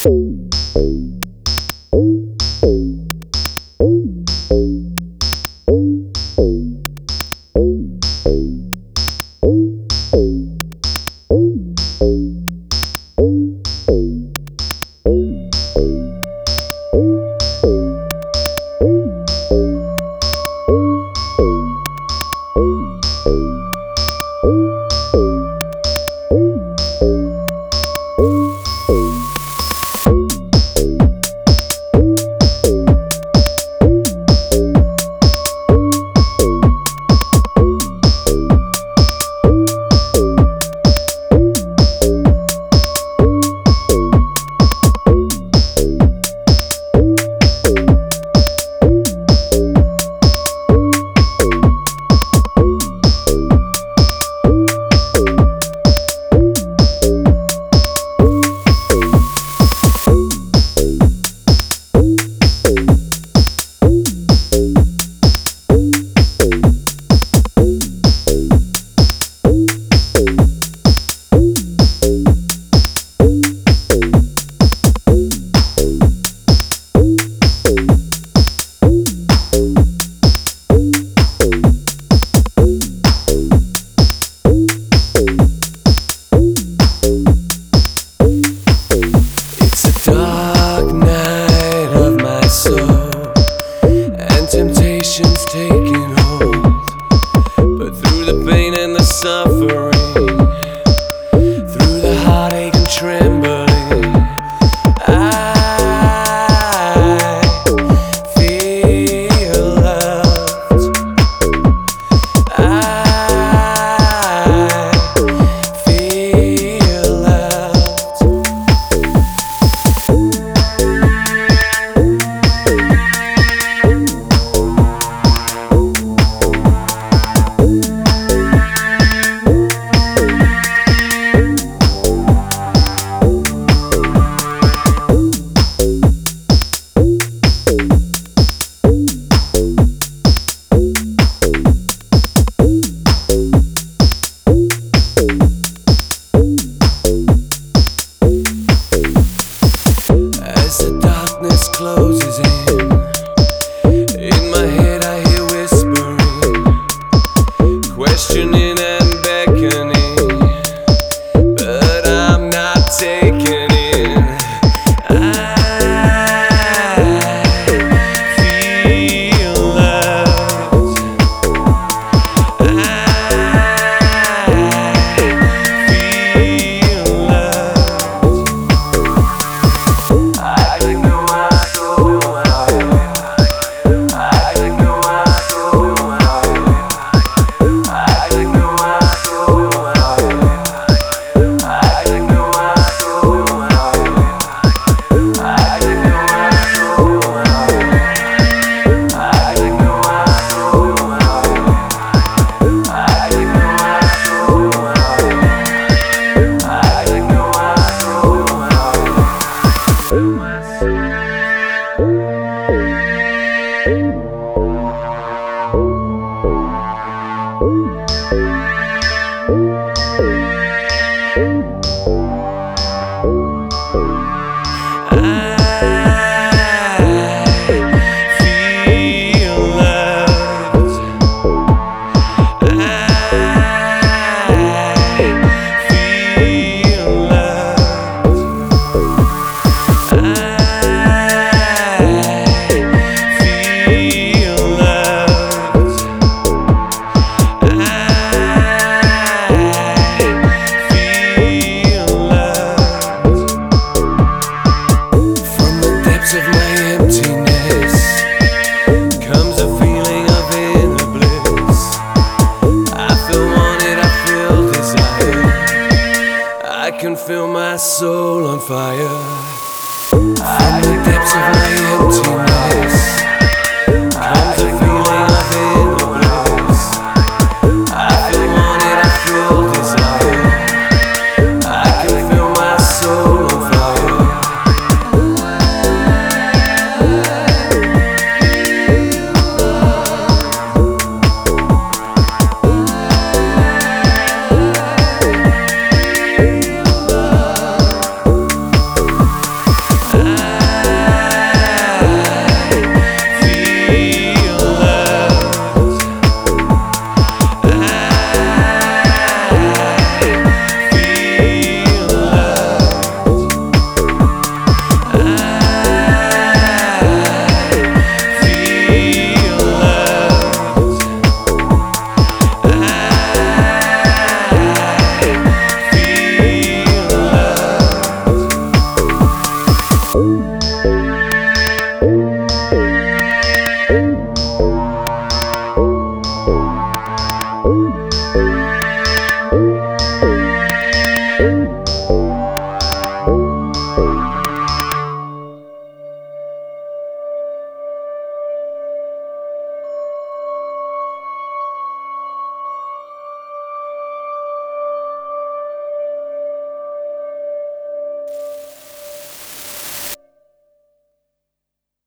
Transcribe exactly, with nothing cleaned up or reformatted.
temptation's taking hold, but through the pain and the suffering, through the heartache and trembling, I feel loved. I feel loved. As the darkness closes in, in my head I hear whispering, questioning and beckoning, but I'm not taking in. I feel loved. I feel loved. Of my emptiness comes a feeling of inner bliss. I feel wanted, I feel desire. I can feel my soul on fire. From the depths of my emptiness comes a feeling of inner bliss. I feel wanted, I feel desire. I can feel my soul on fire.